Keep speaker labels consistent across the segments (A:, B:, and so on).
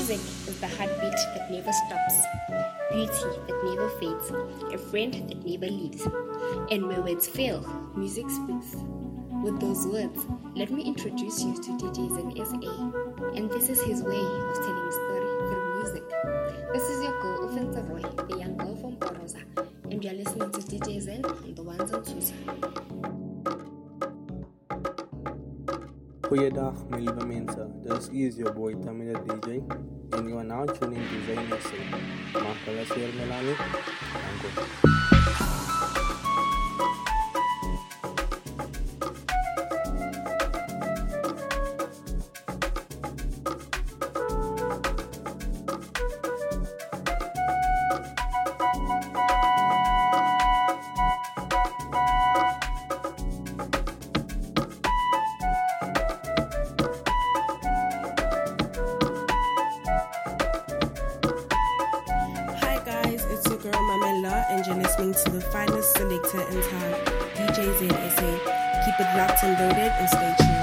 A: Music is the heartbeat that never stops, beauty that never fades, a friend that never leaves. And where words fail, music speaks. With those words, let me introduce you to DJ Zen SA. And this is his way of telling a story through music. This is your girl, Offensa Roy, the young girl from Porosa. And you're listening to DJ Zen on the ones and twos.
B: Goeiedag, my lieve mensen. This is your boy Tamina DJ, and you are now tuning to Zen SA. Maak weer Melanie. Dank u.
C: And you're listening to the finest selector in town, DJ Zen SA. Keep it locked and loaded and stay tuned.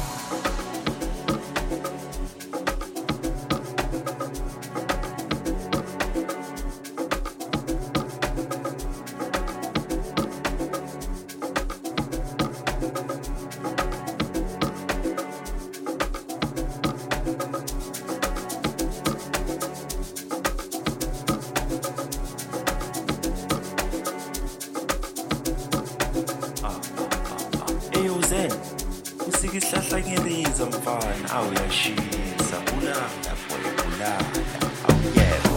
D: Isihlahla ngiriza mfana awuyashisa ulala boy ulala awuyela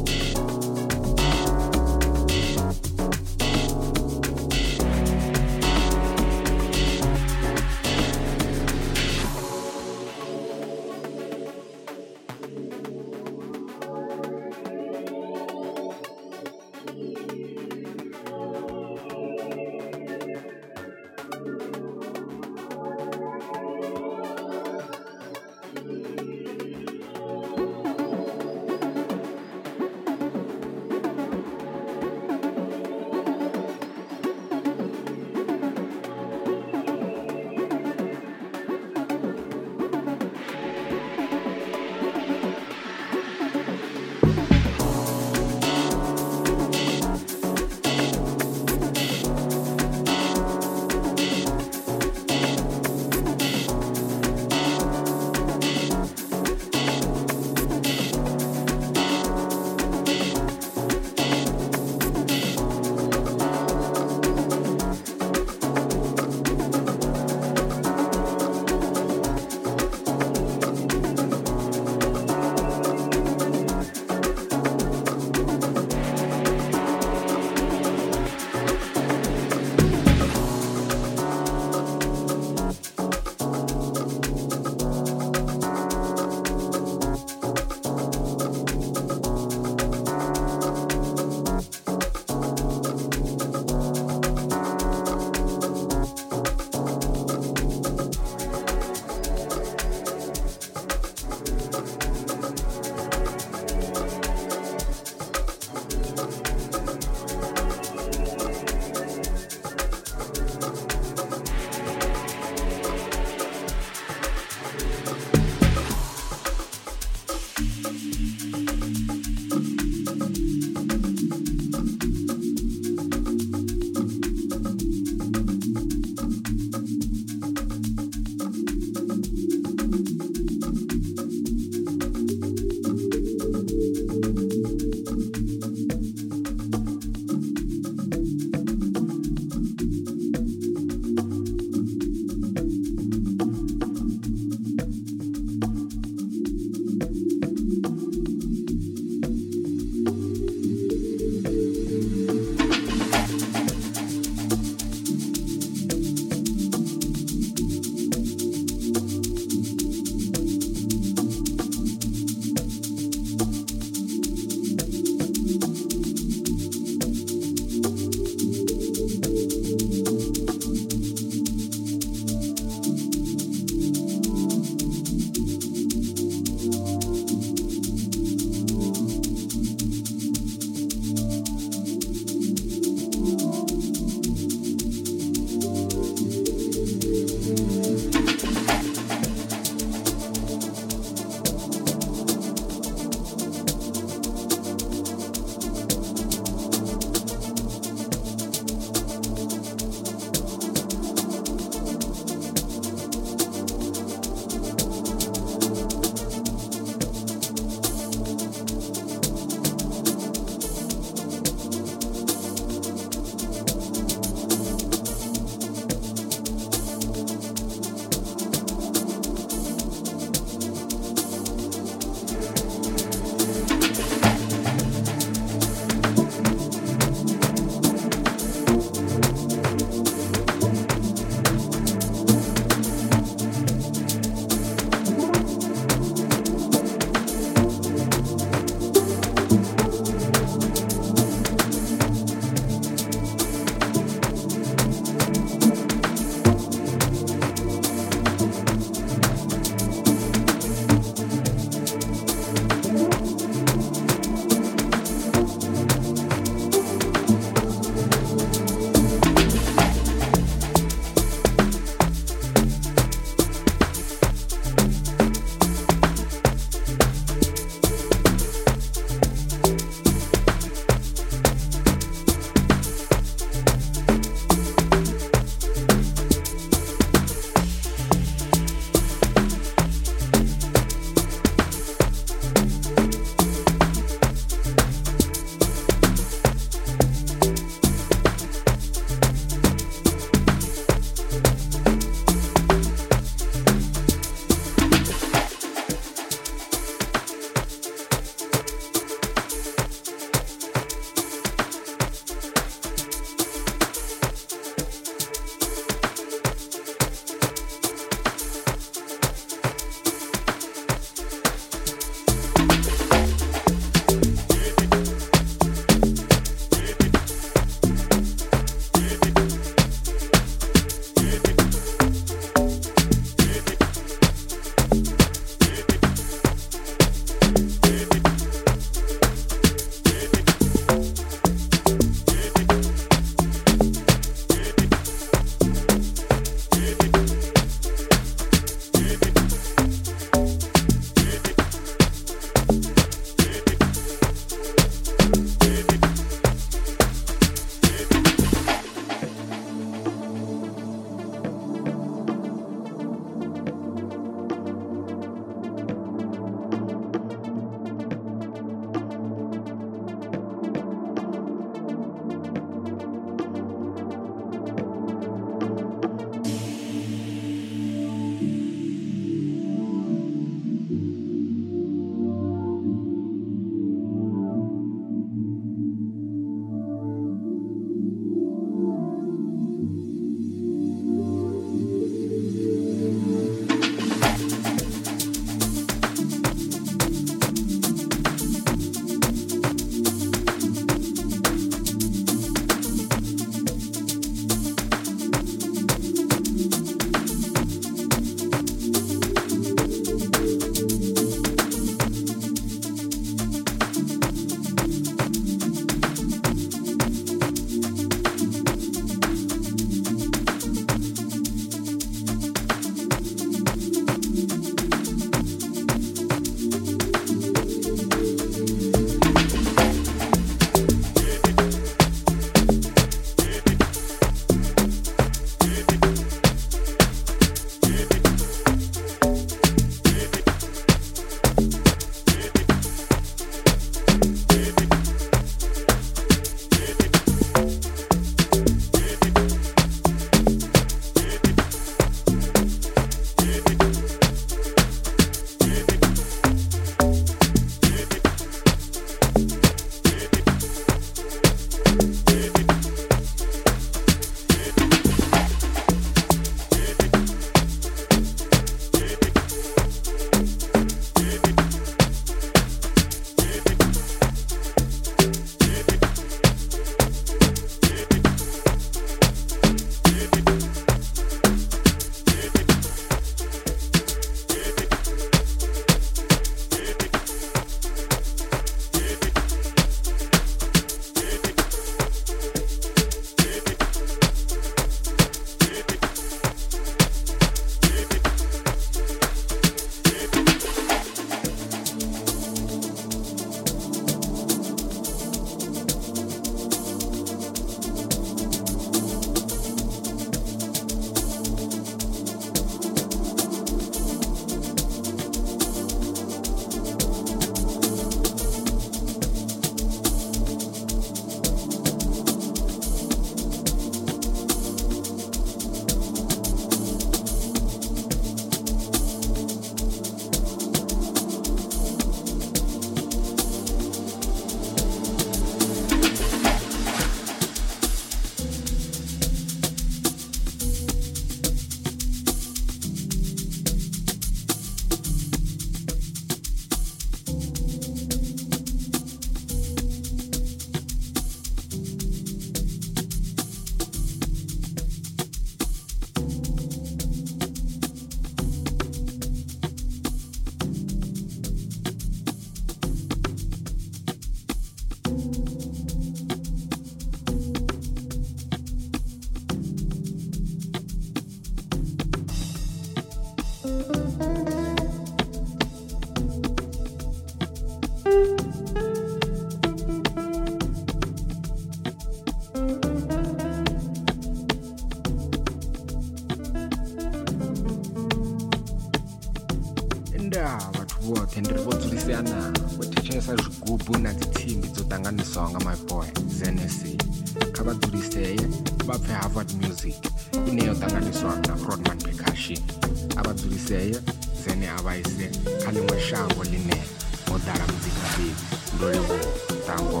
E: and ri vho dzulisea na vho thetshelesa zwigubu na dzithimbi dzo ṱanganiswaho nga my boy ZNSA. Kha vha dzulisee vha pfe Harvard Music ine yo ṱanganiswa na Rodman Percussion. A vha dzulisee zene a vha ise kha ḽiṅwe shango ḽine ho ḓala muzika fhedzi. Ndo livhuwa tango.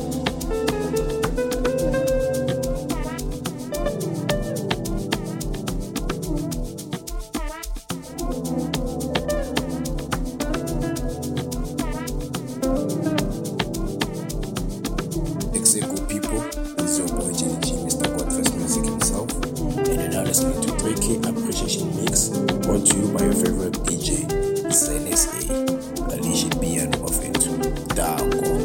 F: Brought to you by your favorite DJ, ZNSA, Alicia Piano of it. Dango.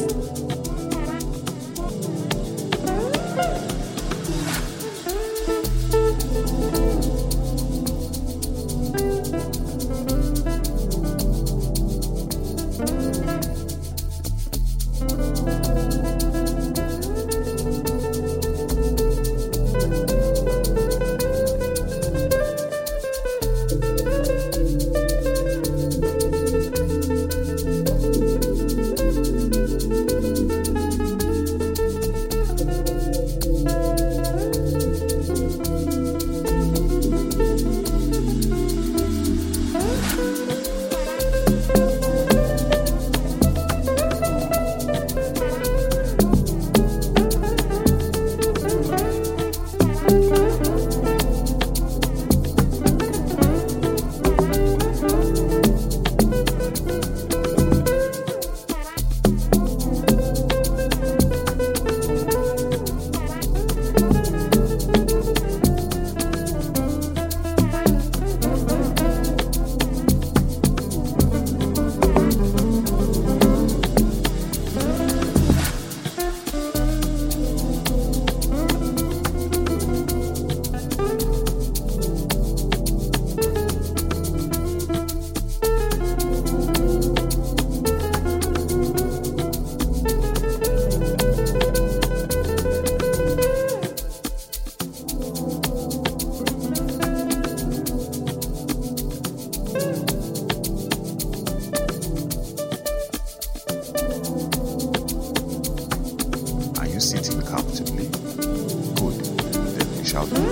D: Sitting comfortably. Good. Then we shall do.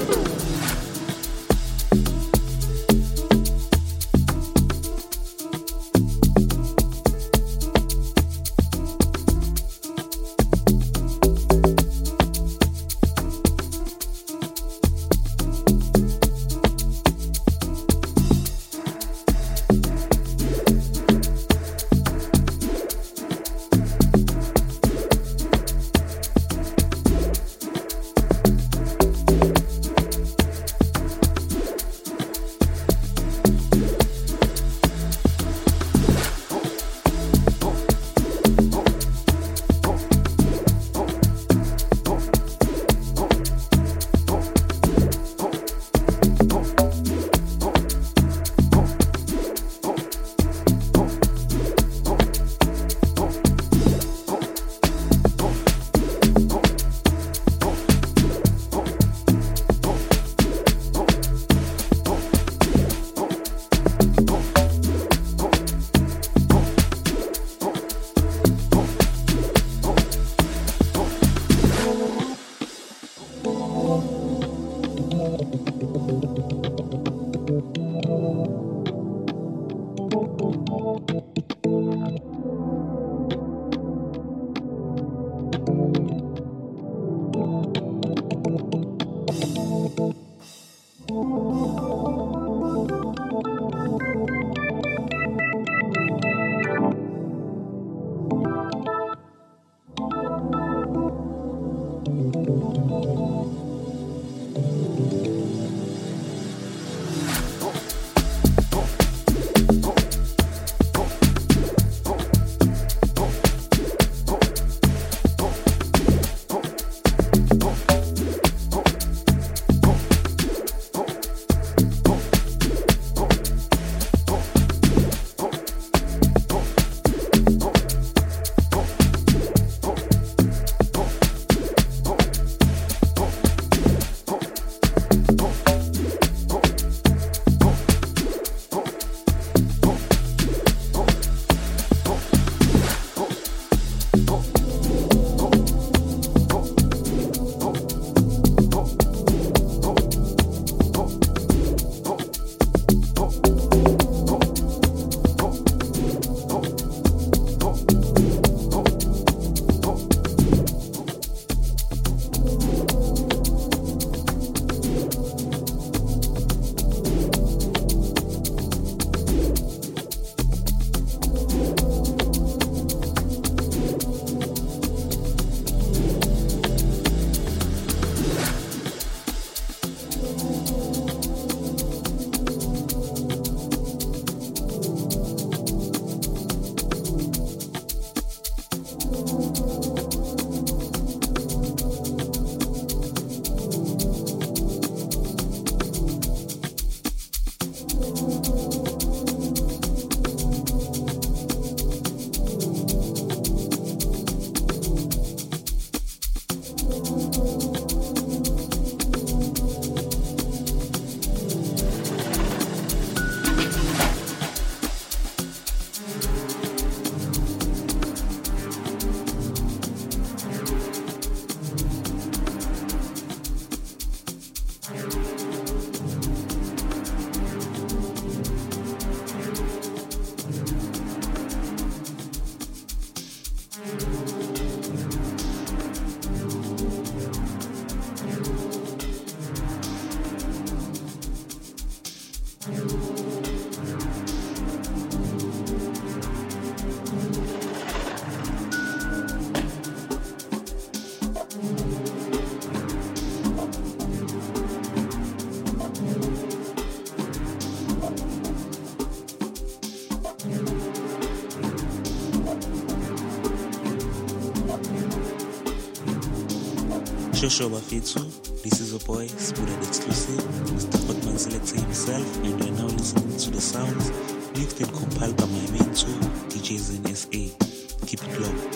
G: Shosho Bafetu, this is your boy, Spuded Exclusive, Mr. Hotman Selector himself, and you are now listening to the sounds mixed and compiled by my mentor, DJ Zen SA. Keep it locked.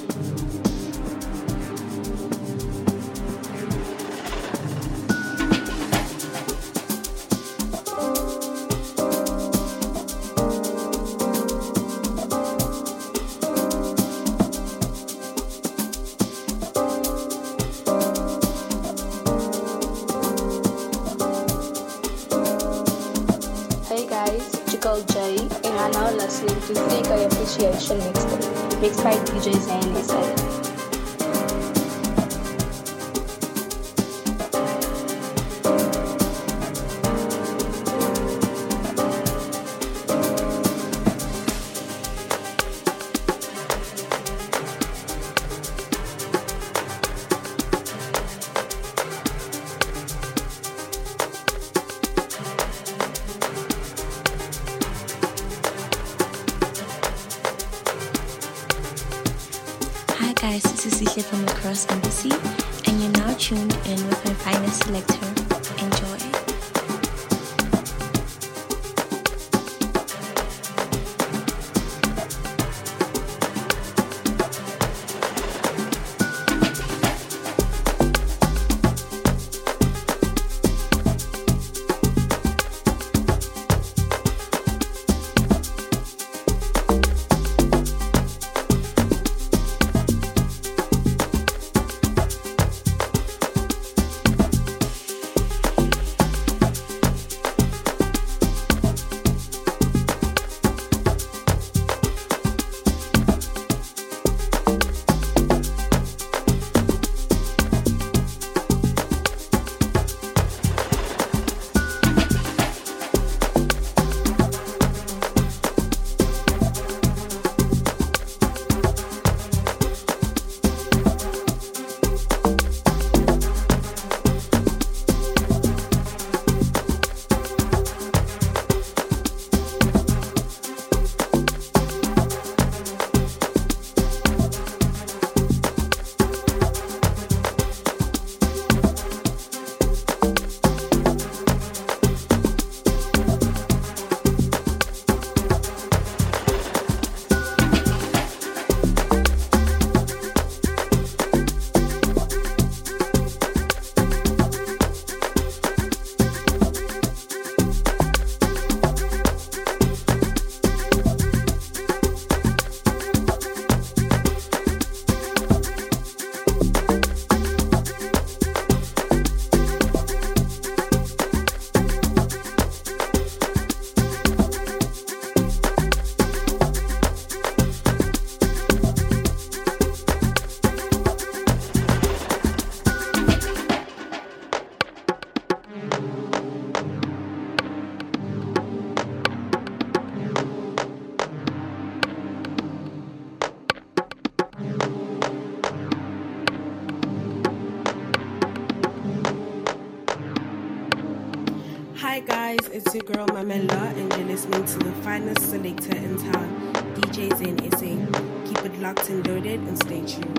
H: Listening to Freaky Appreciation mixed by DJ Zen SA.
I: Guys, this is Isha from the Cross Embassy, and you're now tuned in with my finest selector. Enjoy.
C: Hi guys, it's your girl Mamela and you're listening to the finest selector in town, DJ Zen SA. Keep it locked and loaded and stay tuned.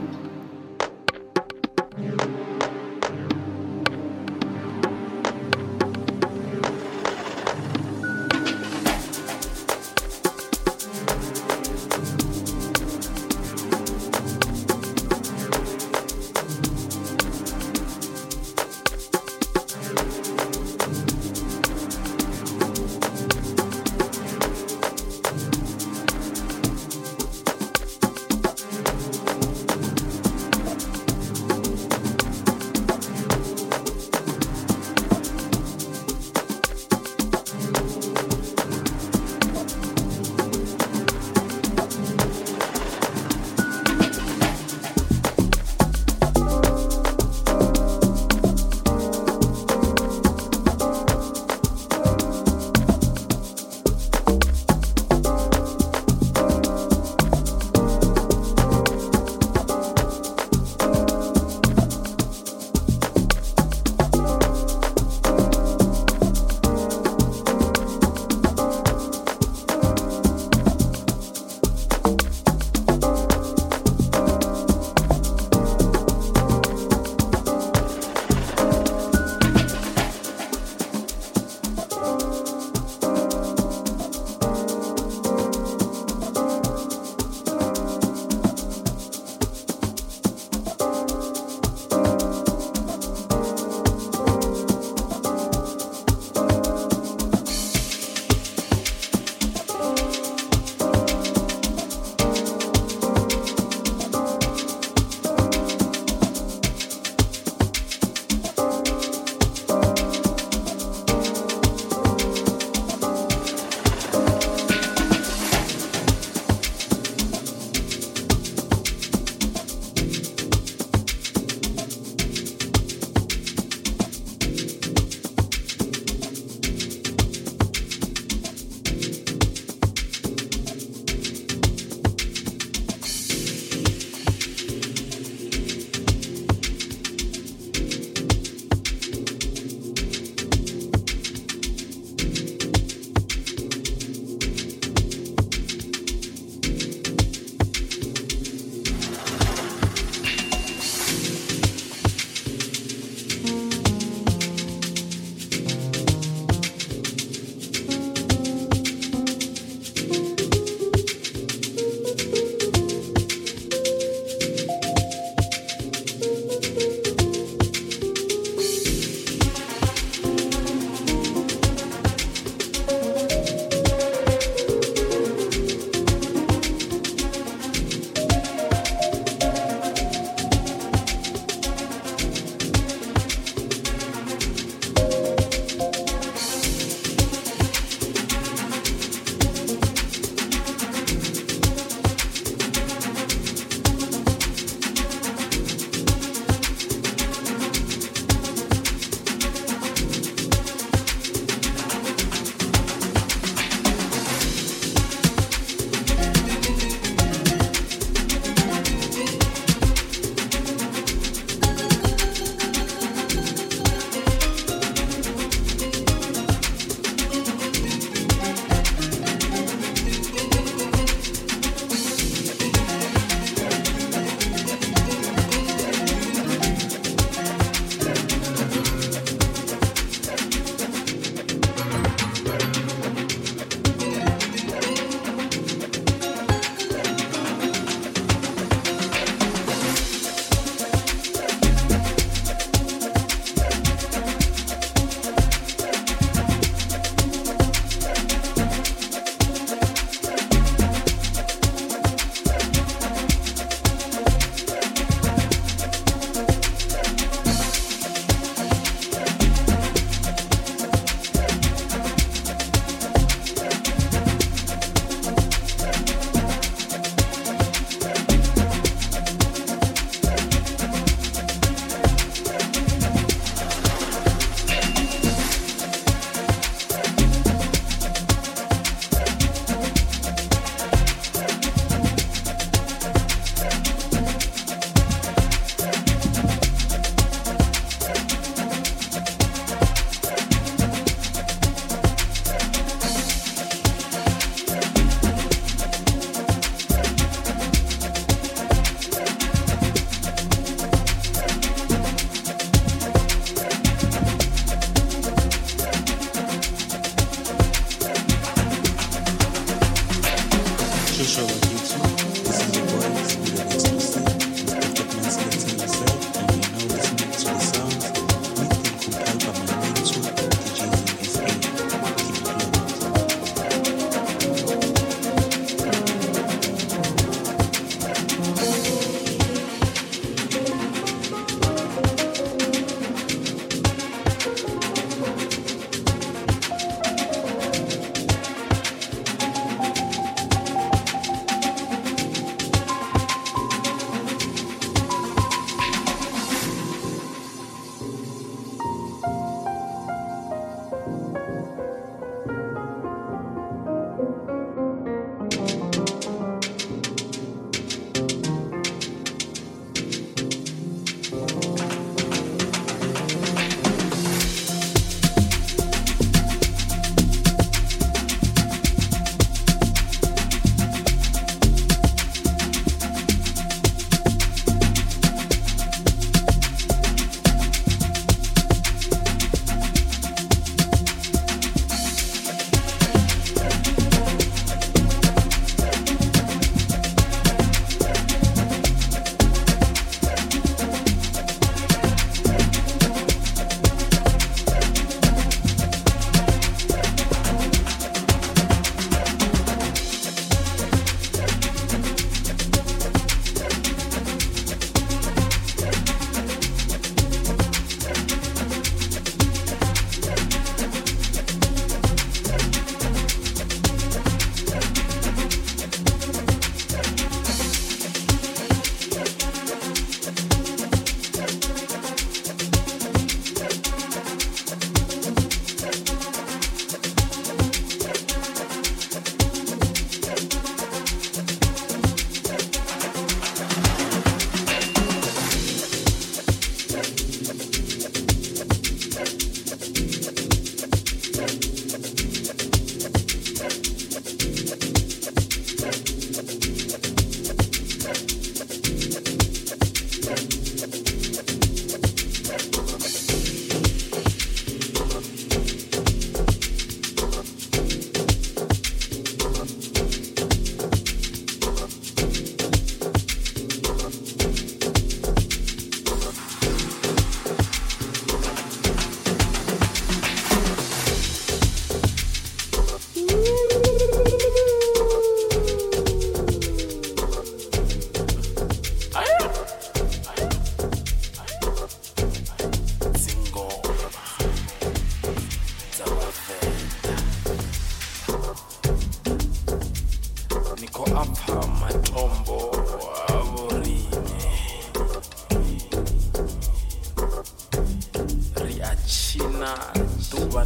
J: na duva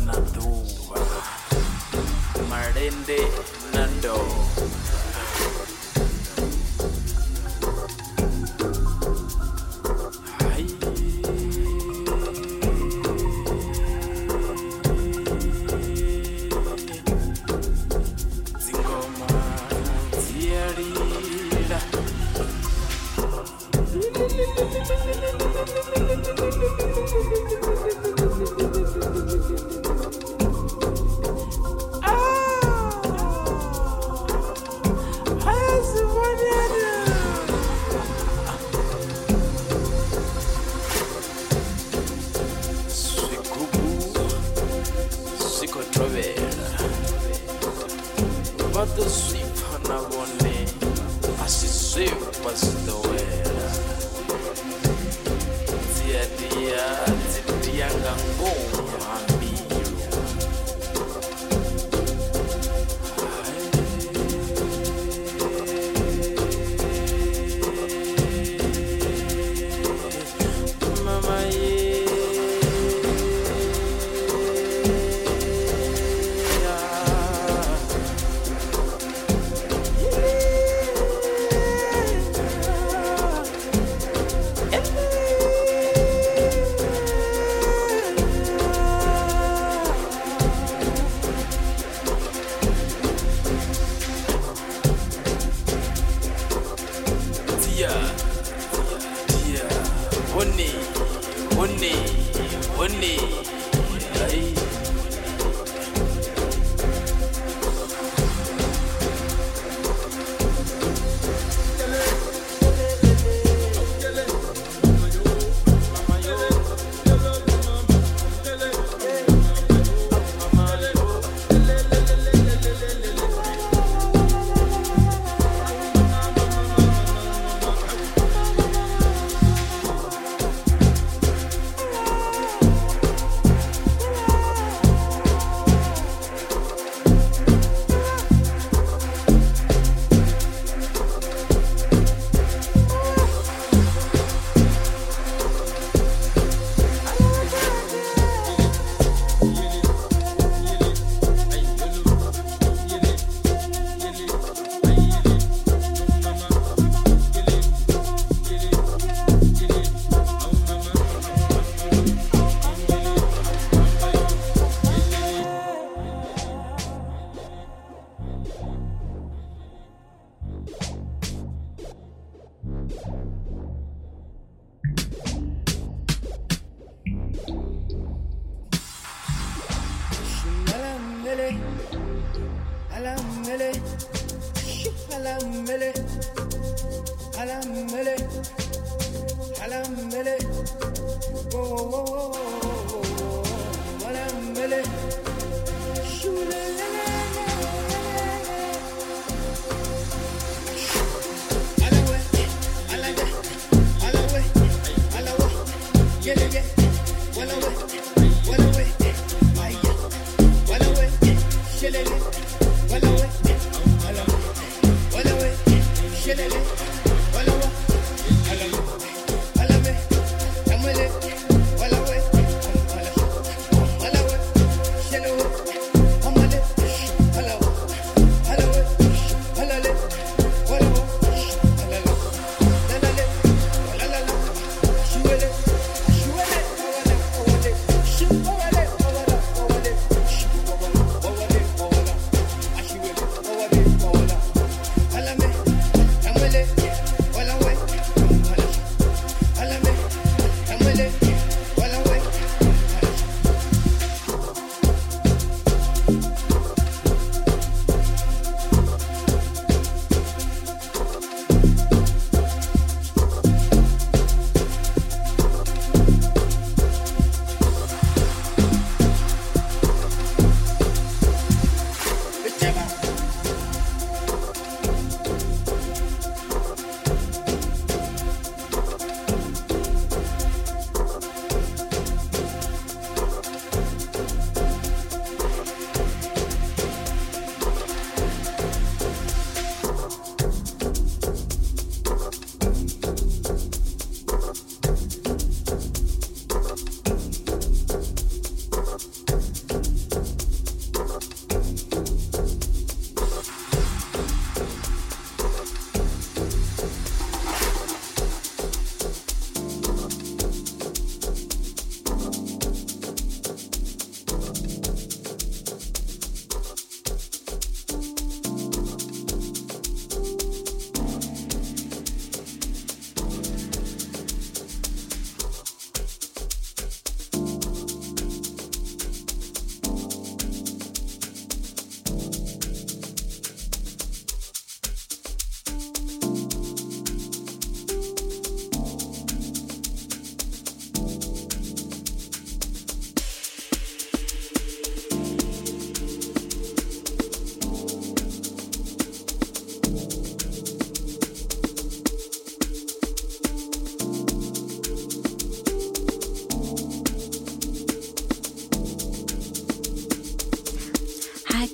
J: malende na ndoo.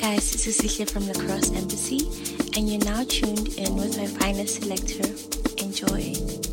I: guys, this is Sihle from Lacrosse Embassy, and you're now tuned in with my finest selector. Enjoy.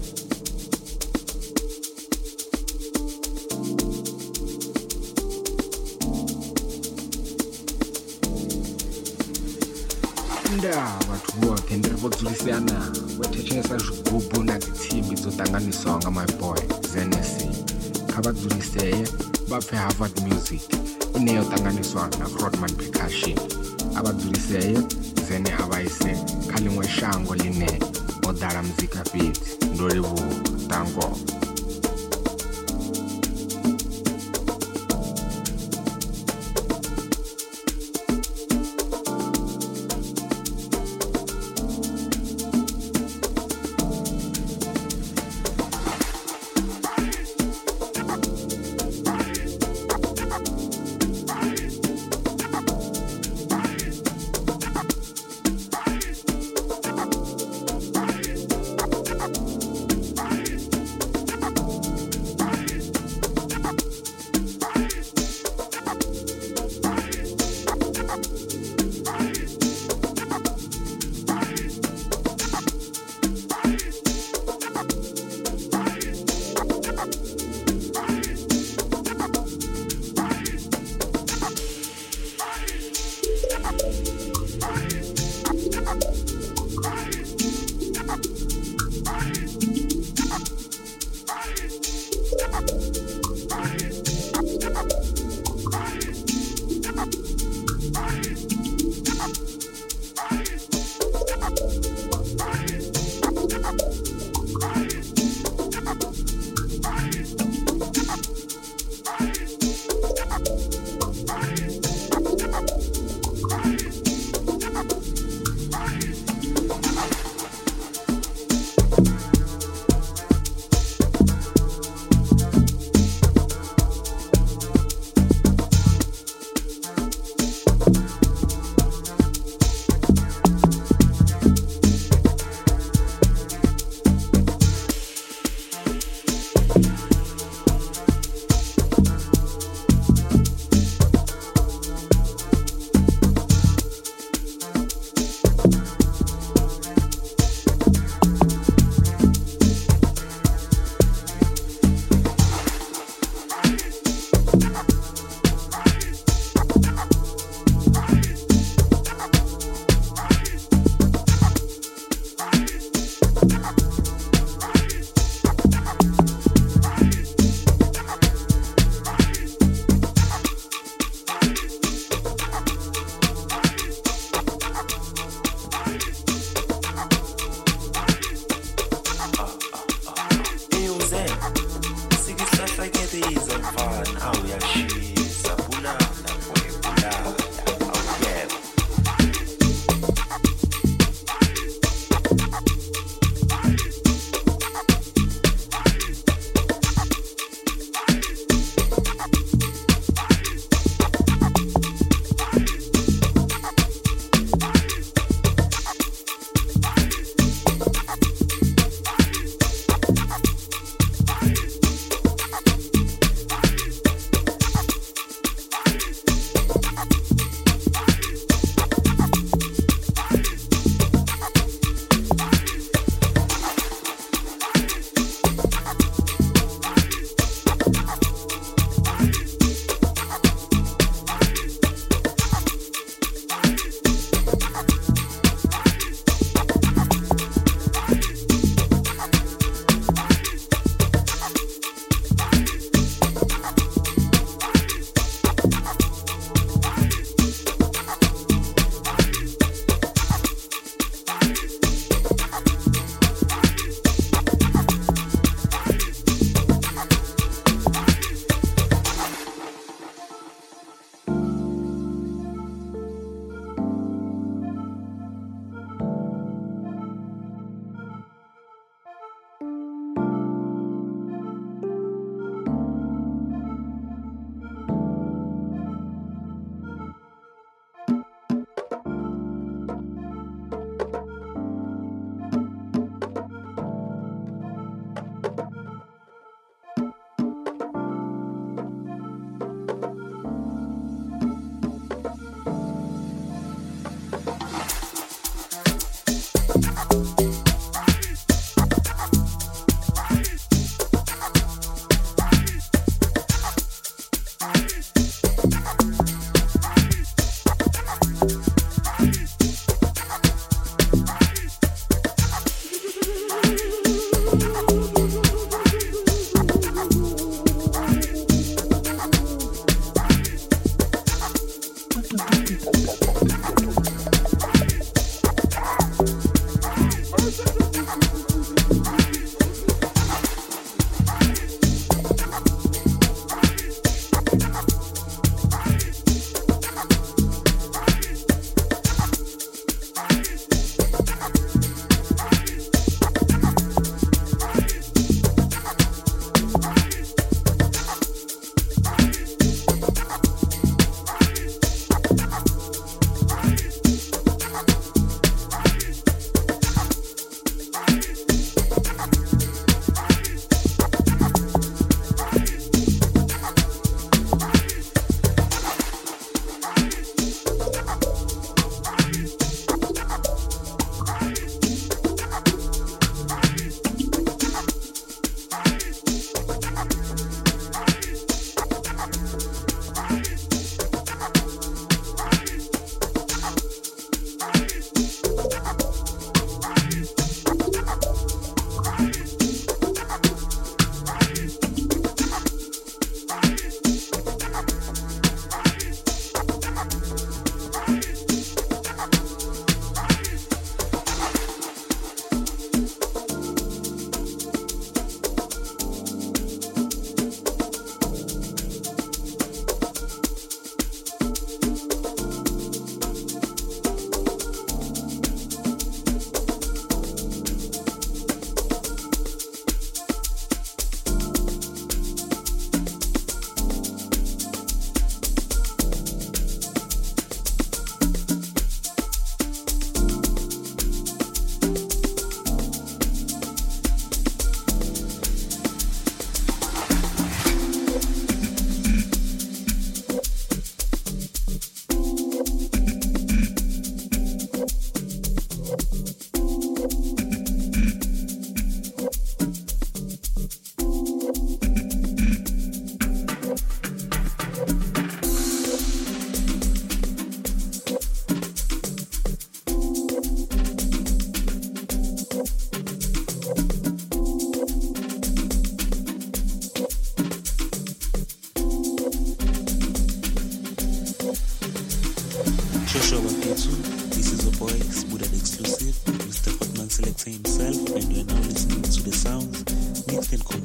E: Vhathu vhoṱhe ndi ri vho dzulisana vho thetshelesa zwigubu na dzitsimbi dzo ṱanganiswaho nga my boy ZNC. Kha vha dzuliseye vha pfhe Harvard Music ine yo ṱanganiswa na Rodman Percussion. A vha dzuliseye zene a vha ise kha ḽiṅwe shango ḽine ho ḓala muzika fhedzi. Ndo livhuwa tango.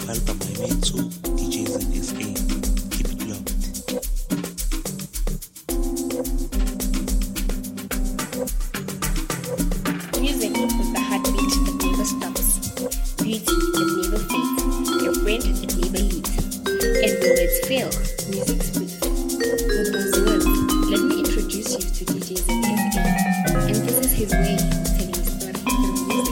G: compiled by my main two DJs in SA. Keep it locked.
A: Music is the heartbeat that never stops, beauty that never fades, a friend that never leaves. And when words fail, music speaks. With those words, let me introduce you to DJs in SA. And this is his way of telling his story through music.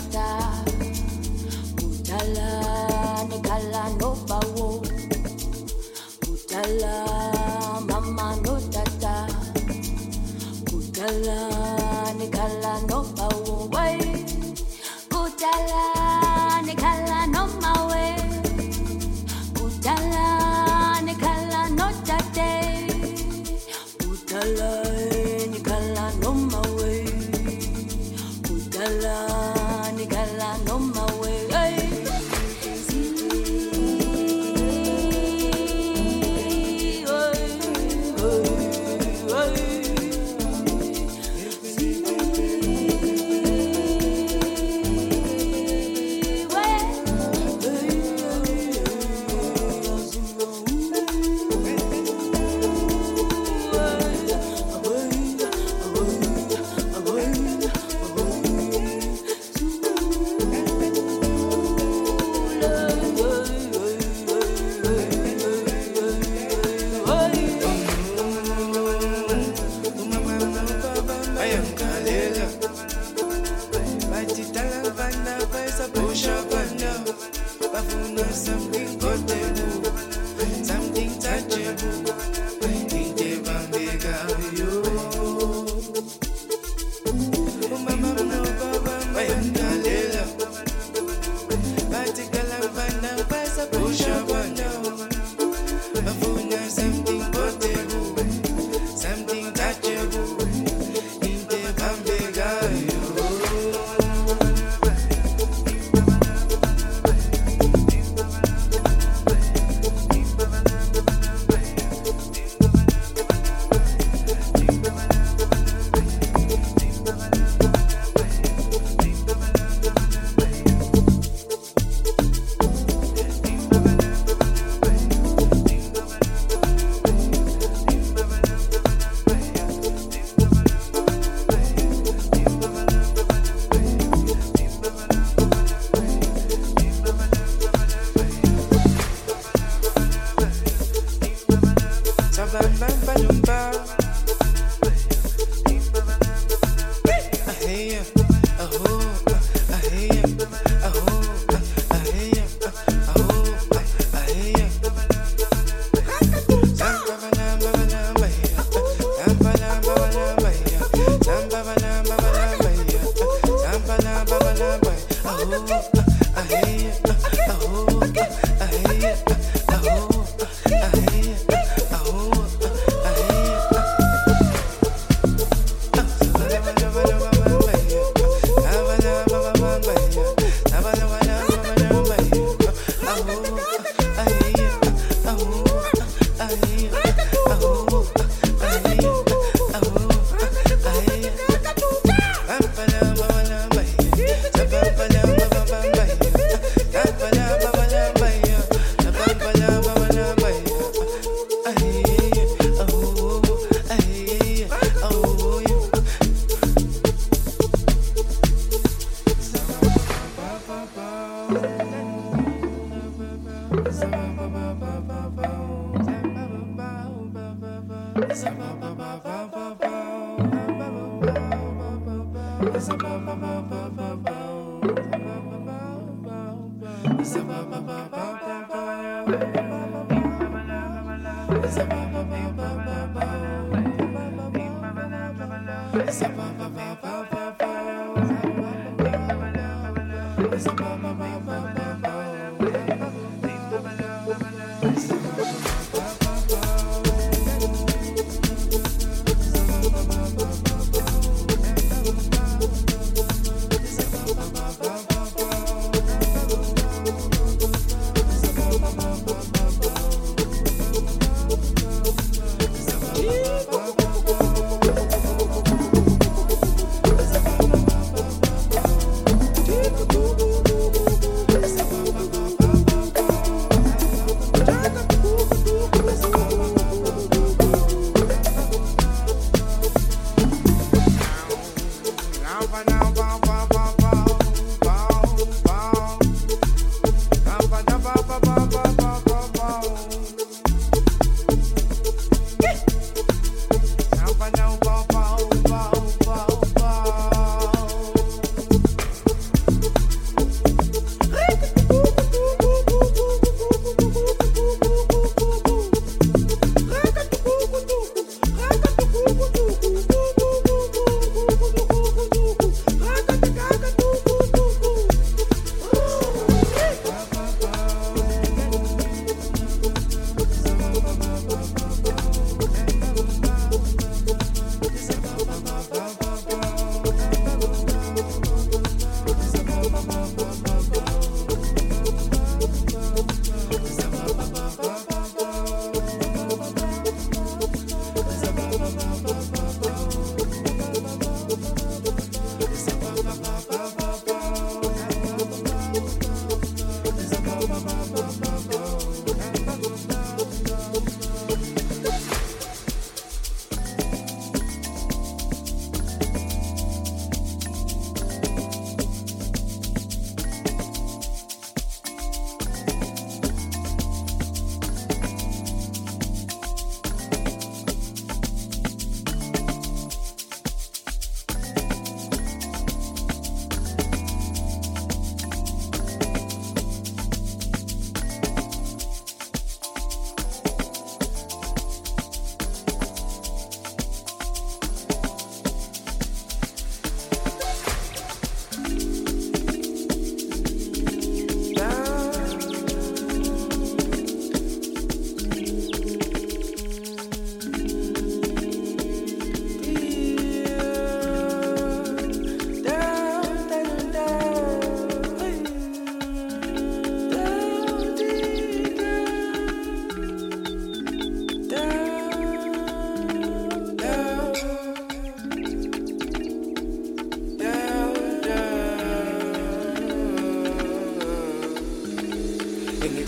K: tata Budala nekala no bawo Budala mama no tata Budala nekala no bawo way Budala nekala no mawe Budala nekala no tate Budala nekala no mawe Budala nekala no mawe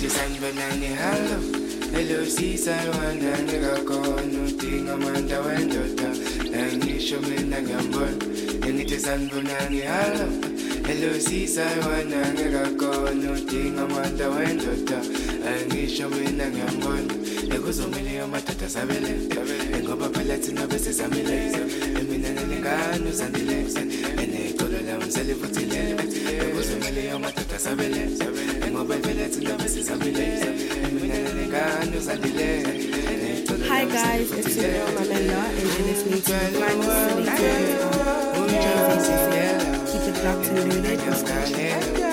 L: Sanbanani hello, hello seaside one nigga kono tinga manda wendota, nangisho mina ngambon, enite sanbanani hello seaside one nigga kono tinga manda wendota, nangisho mina ngambon, ekuzomele yomatata sabele, engoba phela thina bese samile, emina nelingano sandile, enekolola umsele futhile, ekuzomele yomatata sabele, engoba phela thina bese samile.
C: Hi guys, it's your girl Mamela and you're listening to the finest selector on DJ's NSA. Keep it locked and loaded and stay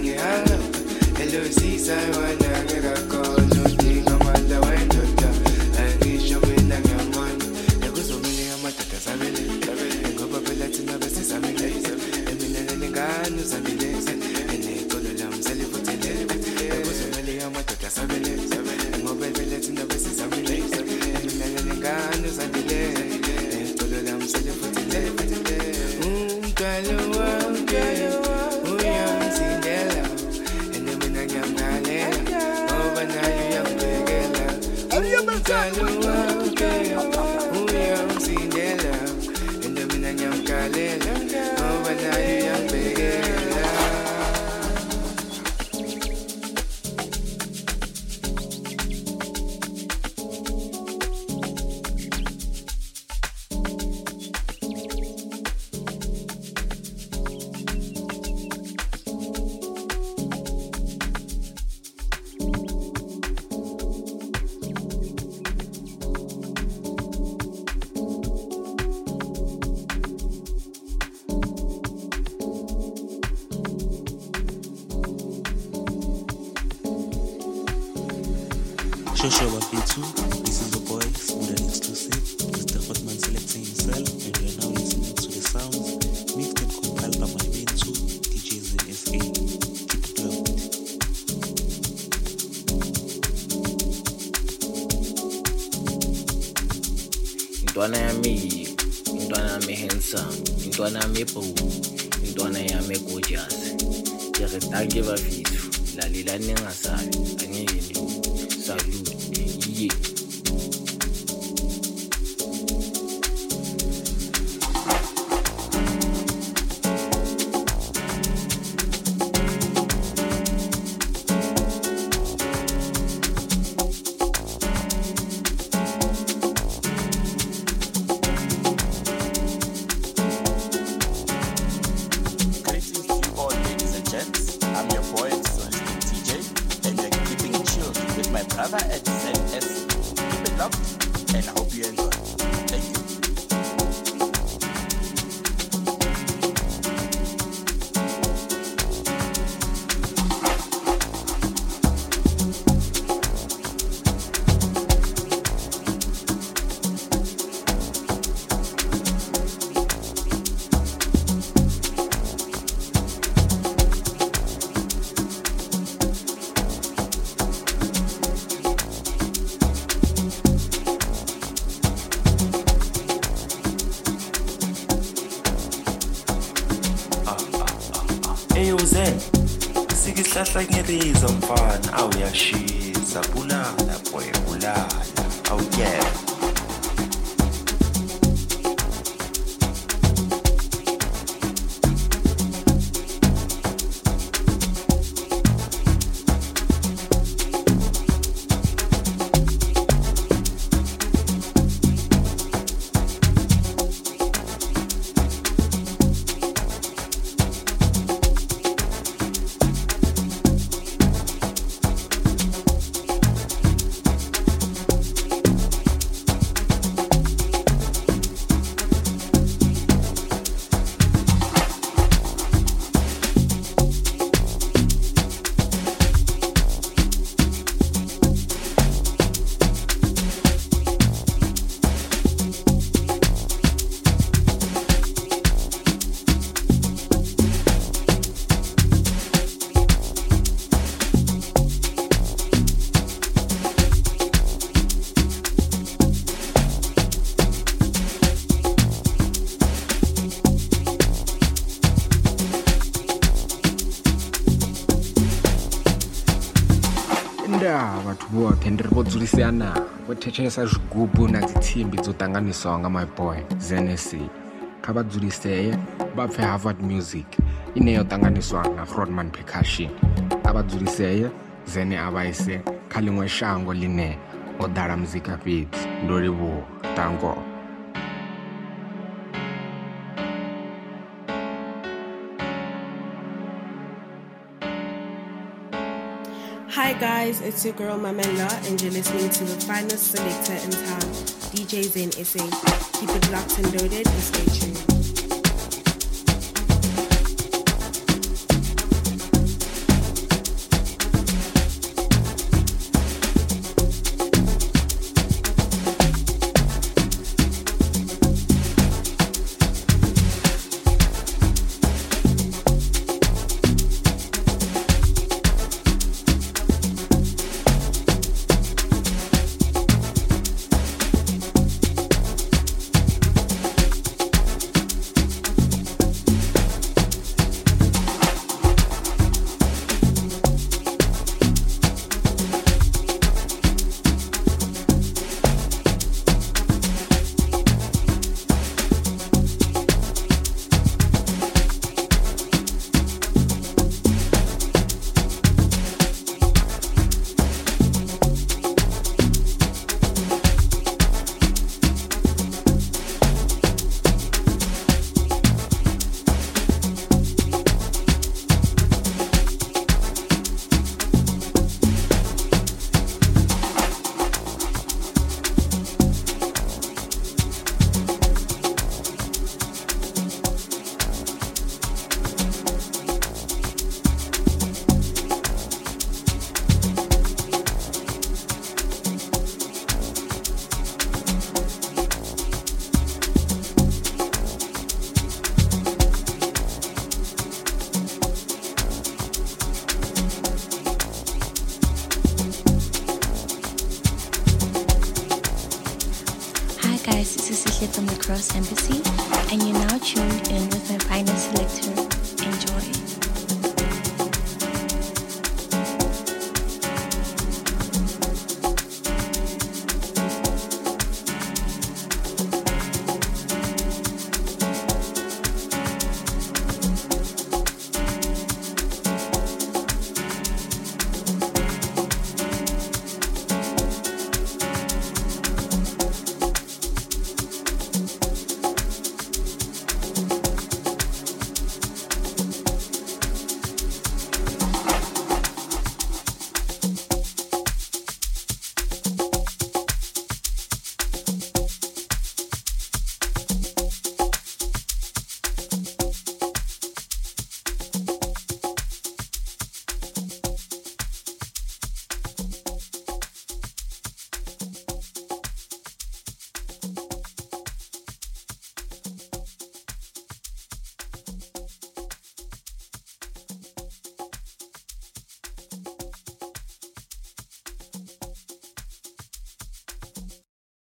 L: nani hello. Hello, Caesar, one nigga call. No thing, I'm on the window. I need show me like I'm one. There was so many of my tatas, I really. And go up a Latin of a sesame. And we let the guy know some delays. And they call the lamb, sell it for the day. There was so many of my tatas, I really. And go up a Latin of a sesame. And we let the guy know some delays. And they call the lamb, sell it for the day.
G: Shosho Wafitu, this is the boy, Smooth and Exclusive, Mr. Hotman selecting himself, and we are now listening to the sounds mixed and compiled by my main two, DJs in SA. Keep it locked.
M: Intwana yami handsome, intwana yami bold, intwana yami gorgeous. Ke re danke Bafethu, lalela ningasabi, angeke ngilu. Salute, yeah.
J: Greetings to you all, ladies and gents. I'm your boy, Sonistic TJ, and you're keeping it chill with my brother at ZS. Keep it locked, and I hope you enjoy. Thank you.
N: Zen, isihlahla ngiyabizwa mfana awuyashiza bulala boy bulala awuyela.
E: Vhathu vhoṱhe ndi ri vho dzulisana vho thetshelesa zwigubu na dzitsimbi dzo ṱanganiswaho nga my boy ZNC. Kha vha dzuliseye vha pfe Harvard Music ine yo ṱanganiswa na Rodman Percussion. Kha vha dzuliseye zene a vhaise kha ḽiṅwe shango ḽine o ḓala muzika fhedzi. Ndo livhuwa tango.
C: Hi guys, it's your girl Mamela and you're listening to the finest selector in town, DJ Zen SA. Keep it locked and loaded and stay tuned.
I: this is Sihle from the Cross Embassy, and you're now tuned in with my finest selector,